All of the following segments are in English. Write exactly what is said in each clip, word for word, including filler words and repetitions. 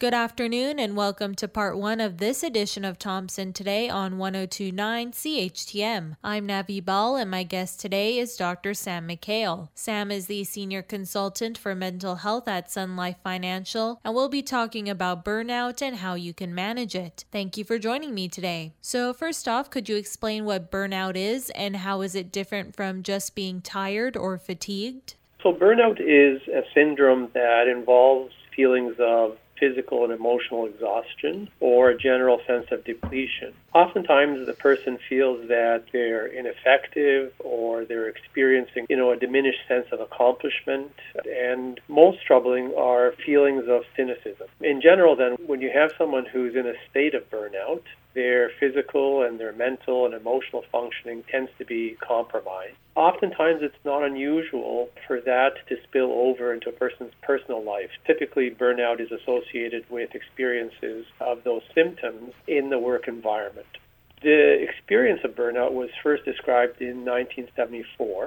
Good afternoon and welcome to part one of this edition of Thompson Today on one oh two point nine C H T M. I'm Navi Ball and my guest today is Doctor Sam McHale. Sam is the Senior Consultant for Mental Health at Sun Life Financial, and we'll be talking about burnout and how you can manage it. Thank you for joining me today. So first off, could you explain what burnout is and how is it different from just being tired or fatigued? So burnout is a syndrome that involves feelings of physical and emotional exhaustion or a general sense of depletion. Oftentimes the person feels that they're ineffective or they're experiencing, you know, a diminished sense of accomplishment. And most troubling are feelings of cynicism. In general, then, when you have someone who's in a state of burnout, their physical and their mental and emotional functioning tends to be compromised. Oftentimes, it's not unusual for that to spill over into a person's personal life. Typically, burnout is associated with experiences of those symptoms in the work environment. The experience of burnout was first described in nineteen seventy-four,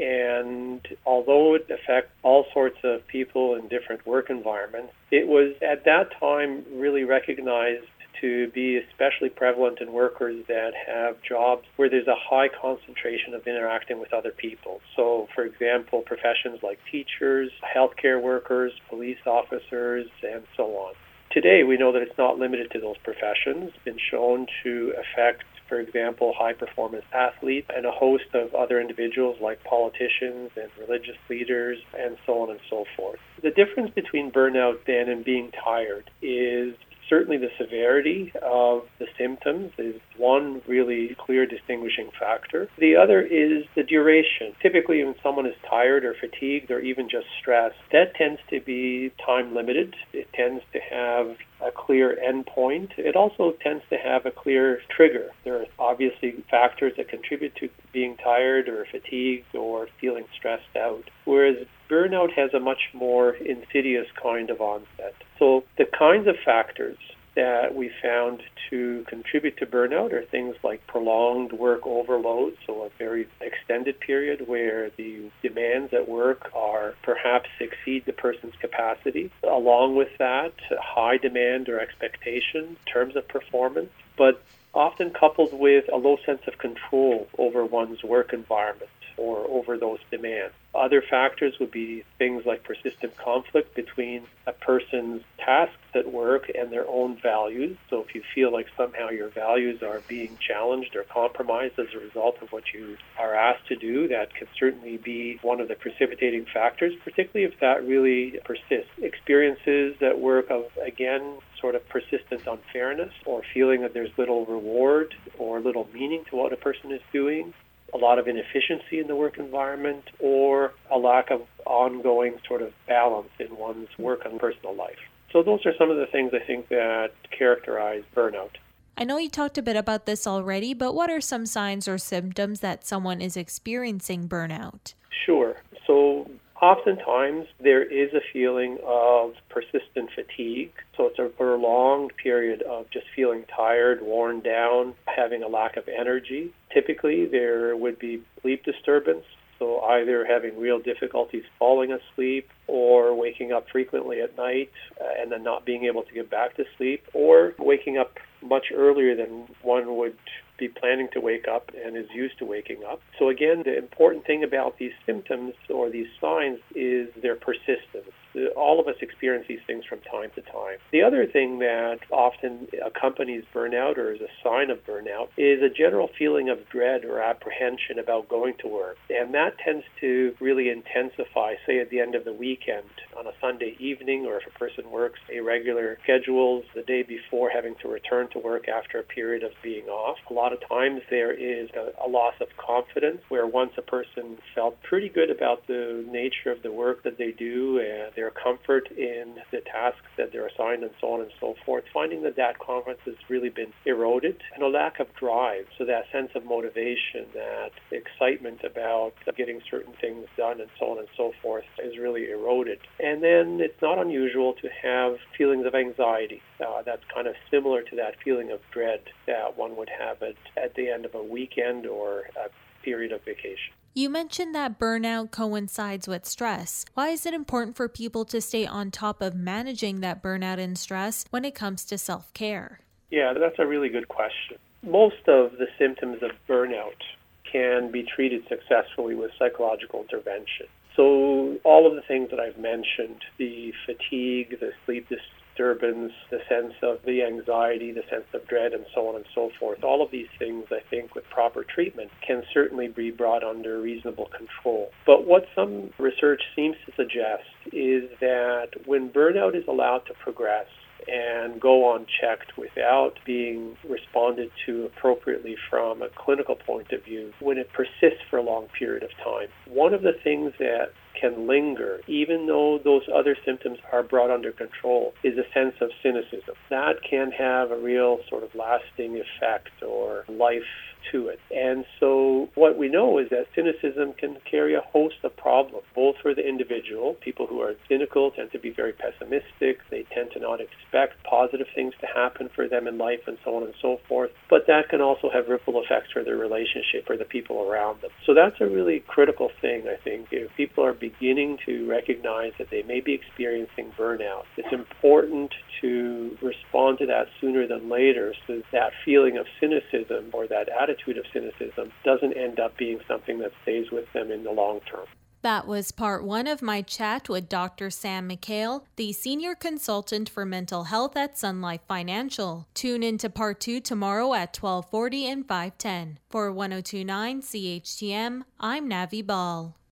and although it affects all sorts of people in different work environments, it was at that time really recognized to be especially prevalent in workers that have jobs where there's a high concentration of interacting with other people. So, for example, professions like teachers, healthcare workers, police officers, and so on. Today, we know that it's not limited to those professions. It's been shown to affect, for example, high-performance athletes and a host of other individuals like politicians and religious leaders and so on and so forth. The difference between burnout then and being tired is certainly the severity of the symptoms is one really clear distinguishing factor. The other is the duration. Typically, when someone is tired or fatigued or even just stressed, that tends to be time limited. It tends to have a clear endpoint. It also tends to have a clear trigger. There are obviously factors that contribute to being tired or fatigued or feeling stressed out, whereas burnout has a much more insidious kind of onset. So the kinds of factors that we found to contribute to burnout are things like prolonged work overload, so a very extended period where the demands at work are perhaps exceed the person's capacity. Along with that, high demand or expectation in terms of performance, but often coupled with a low sense of control over one's work environment or over those demands. Other factors would be things like persistent conflict between a person's tasks at work and their own values. So if you feel like somehow your values are being challenged or compromised as a result of what you are asked to do, that can certainly be one of the precipitating factors, particularly if that really persists. Experiences at work of, again, sort of persistent unfairness or feeling that there's little reward or little meaning to what a person is doing, a lot of inefficiency in the work environment, or a lack of ongoing sort of balance in one's work and personal life. So those are some of the things I think that characterize burnout. I know you talked a bit about this already, but what are some signs or symptoms that someone is experiencing burnout? Sure. So oftentimes there is a feeling of persistent fatigue. So it's a prolonged period of just feeling tired, worn down, having a lack of energy. Typically there would be sleep disturbance, so either having real difficulties falling asleep or waking up frequently at night uh, and then not being able to get back to sleep, or waking up much earlier than one would be planning to wake up and is used to waking up. So again, the important thing about these symptoms or these signs is their persistence. All of us experience these things from time to time. The other thing that often accompanies burnout or is a sign of burnout is a general feeling of dread or apprehension about going to work. And that tends to really intensify, say, at the end of the weekend on a Sunday evening, or if a person works irregular schedules the day before having to return to work after a period of being off. A lot of times there is a, a loss of confidence where once a person felt pretty good about the nature of the work that they do and their comfort in the tasks that they're assigned and so on and so forth, finding that that confidence has really been eroded, and a lack of drive. So that sense of motivation, that excitement about getting certain things done and so on and so forth is really eroded. And then it's not unusual to have feelings of anxiety. Uh, that's kind of similar to that feeling of dread that one would have at, at the end of a weekend or a period of vacation. You mentioned that burnout coincides with stress. Why is it important for people to stay on top of managing that burnout and stress when it comes to self-care? Yeah, that's a really good question. Most of the symptoms of burnout can be treated successfully with psychological intervention. So all of the things that I've mentioned, the fatigue, the sleep disturbance, the sense of the anxiety, the sense of dread, and so on and so forth, all of these things, I think, with proper treatment can certainly be brought under reasonable control. But what some research seems to suggest is that when burnout is allowed to progress and go unchecked without being responded to appropriately from a clinical point of view, when it persists for a long period of time, one of the things that can linger, even though those other symptoms are brought under control, is a sense of cynicism. That can have a real sort of lasting effect or life to it. And so what we know is that cynicism can carry a host of problems, both for the individual. People who are cynical tend to be very pessimistic. They tend to not expect positive things to happen for them in life and so on and so forth. But that can also have ripple effects for their relationship or the people around them. So that's a really critical thing, I think. If people are beginning to recognize that they may be experiencing burnout, it's important to respond to that sooner than later so that feeling of cynicism or that attitude of cynicism doesn't end up being something that stays with them in the long term. That was part one of my chat with Doctor Sam McHale, the Senior Consultant for Mental Health at Sun Life Financial. Tune into part two tomorrow at twelve forty and five ten. For one oh two point nine C H T M, I'm Navi Ball.